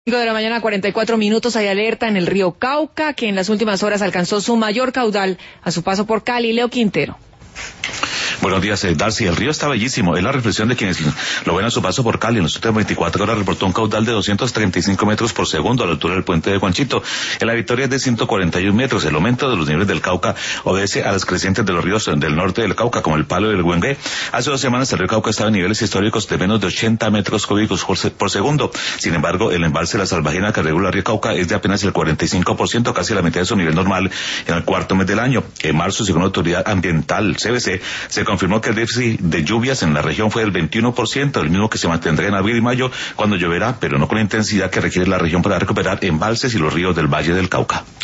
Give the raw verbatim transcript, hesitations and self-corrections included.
De la mañana, cuarenta y cuatro minutos, hay alerta en el río Cauca, que en las últimas horas alcanzó su mayor caudal a su paso por Cali. Leo Quintero. Buenos días, eh, Darcy. El río está bellísimo. Es la reflexión de quienes lo ven a su paso por Cali. En las últimas veinticuatro horas reportó un caudal de doscientos treinta y cinco metros por segundo a la altura del puente de Juanchito. En La Victoria es de ciento cuarenta y uno metros. El aumento de los niveles del Cauca obedece a las crecientes de los ríos del norte del Cauca, como el Palo y el Güengue. Hace dos semanas el río Cauca estaba en niveles históricos de menos de ochenta metros cúbicos por, se por segundo. Sin embargo, el embalse de la Salvajina que regula el río Cauca es de apenas el cuarenta y cinco por ciento, casi la mitad de su nivel normal en el cuarto mes del año. En marzo, según la Autoridad Ambiental, C B C, se confirmó que el déficit de lluvias en la región fue del veintiuno por ciento, el mismo que se mantendrá en abril y mayo, cuando lloverá, pero no con la intensidad que requiere la región para recuperar embalses y los ríos del Valle del Cauca.